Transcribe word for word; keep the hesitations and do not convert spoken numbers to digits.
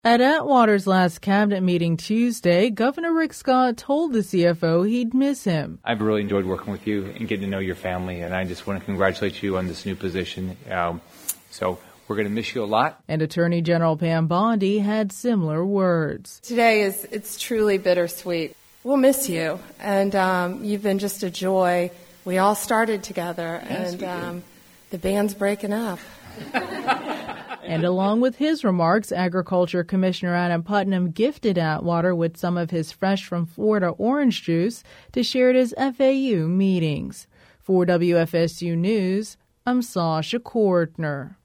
At Atwater's last cabinet meeting Tuesday, Governor Rick Scott told the C F O he'd miss him. I've really enjoyed working with you and getting to know your family, and I just want to congratulate you on this new position. Um, so we're going to miss you a lot. And Attorney General Pam Bondi had similar words. Today is it's truly bittersweet. We'll miss you, and um, you've been just a joy. We all started together, yes, and um, the band's breaking up. And along with his remarks, Agriculture Commissioner Adam Putnam gifted Atwater with some of his fresh from Florida orange juice to share at his F A U meetings. For W F S U News, I'm Sasha Kortner.